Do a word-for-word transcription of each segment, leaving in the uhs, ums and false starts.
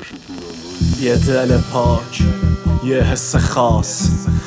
یه دل پاک، یه حس خاص،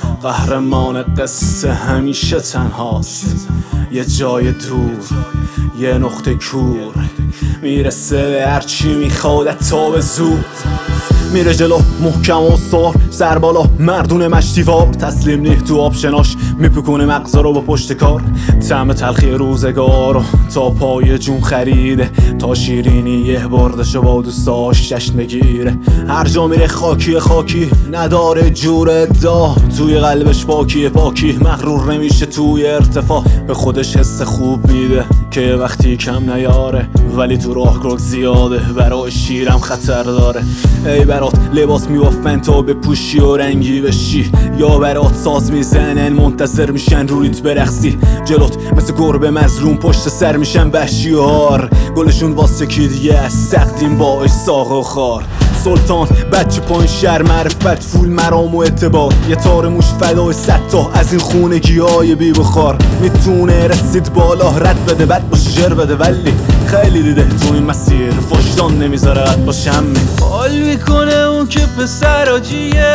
قهرمان قصه همیشه تنهاست. یه جای دور، یه نقطه کور، میرسه به هرچی میخواد تا به زود. میره جلو محکم و سار، سر بالا مردون مشتیوار. تسلیم نی تو آبشناش، میپکونه مغزا رو با پشت کار. طعم تلخی روزگارو تا پای جون خریده، تا شیرینی یه بردشو با دوستاش جشن بگیره. هر جا میره خاکی خاکی، نداره جور ادعا. توی قلبش پاکی پاکی، مغرور نمیشه توی ارتفاع. به خودش حس خوب میده که یه وقتی کم نیاره، ولی تو راهرو زیاده، برای شیرم خطر داره. ای برات لباس میبافن تا به پوشی و رنگی بشی، یا برات ساز میزنن منتظر میشن رویت برقصی. جلوت مثل گربه مظلوم پشت سر میشن وحشی هار، گلشون واسه کی دیگه از سختیم باش ساق و خار. سلطان بچه پایین شهر معرفت، فول مرام و اعتبار. یه تار موش فدای صد تا از این خونگی های بی بخار. میتونه رسید بالا رد بده، بد باشه جر بده، ولی خیلی دیده تو این مسیر فشدان نمیذاره قد باشه همین. حال میکنه اون که پسر آجیه،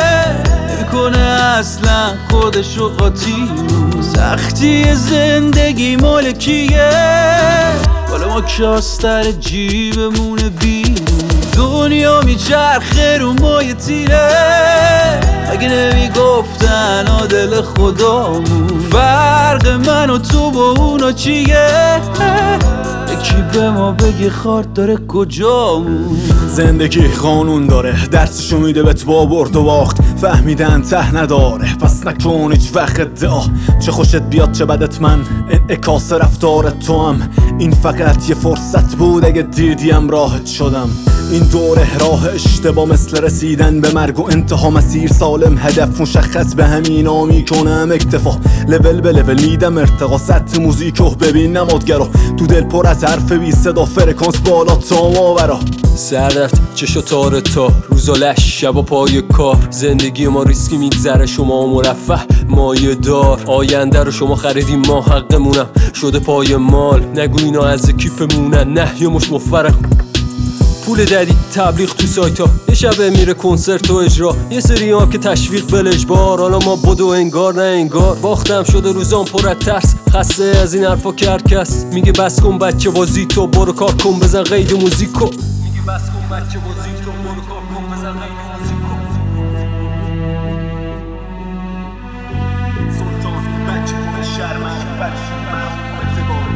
نمیکنه اصلا خودشو قاطی. سختی زندگی مالکیه، حالا ما کاستر جیبمونه بیرون. دنیا میچرخه رو مایه تیره، اگه نمیگفتن آدل خدامون. فرق من و تو با اونا چیه؟ یکی به ما بگی خارد داره کجامون. زندگی قانون داره، درسشو میده بهت با برد و باخت. فهمیدن ته نداره، پس نکن هیچ وقت ادعا. چه خوشت بیاد چه بدت، من انعکاس رفتار تو هم. این فقط یه فرصت بود، اگه دیدیم راحت شدم. این دوره راه اشتباه مثل رسیدن به مرگ و انتها. مسیر سالم، هدف مشخص، به همینا میکنم اکتفا. لول به لول میدم ارتقا، سطح موزیکو ببین نمادگرا. تو دل پر از حرف بی صدا، فرکانس بالا تا ماورا. سردت چشو تار تا روز و لش، شب و پای کار. زندگی ما ریسکی میگذره، شما مرفه مایه دار. آینده رو شما خریدیم، ما حقمونم شده پای مال. نگو اینا از کیفمونن، نه یه مش مفرق. پول دادی تبلیغ تو سایت ها، یه شبه میره کنسرت و اجرا. یه سری هم که تشویق بلجبار، حالا ما بدو انگار نه انگار. باختم شده روزان پر از ترس، خسته از این حرفا که هر کس میگه بس کن بچه بازی تو، برو کار کن بزن قید موزیکو. میگه بس کن بچه بازی تو، برو کار کن بزن قید موزیکو. سلطان بچه پایین شهر معرفت، مرام و اعتبار.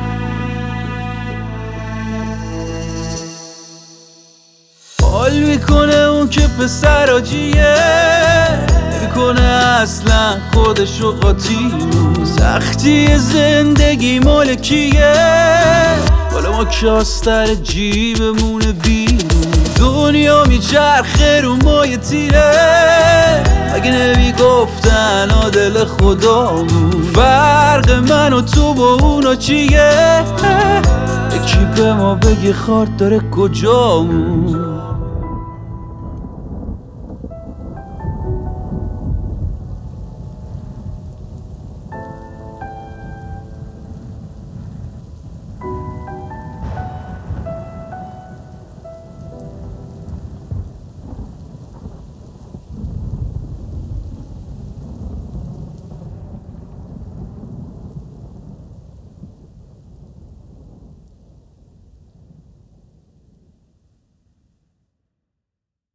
حال میکنه اون که پسر آجیه، نمیکنه اصلا خودشو قاطی. سختی زندگی مالکیه، حالا ما کاستر جیبمونه بیرون. دنیا میچرخه رو مایه تیره، اگه نمیگفتن آدل خدامون. فرق من و تو با اونا چیه؟ یکی به ما بگی خارد داره کجامون.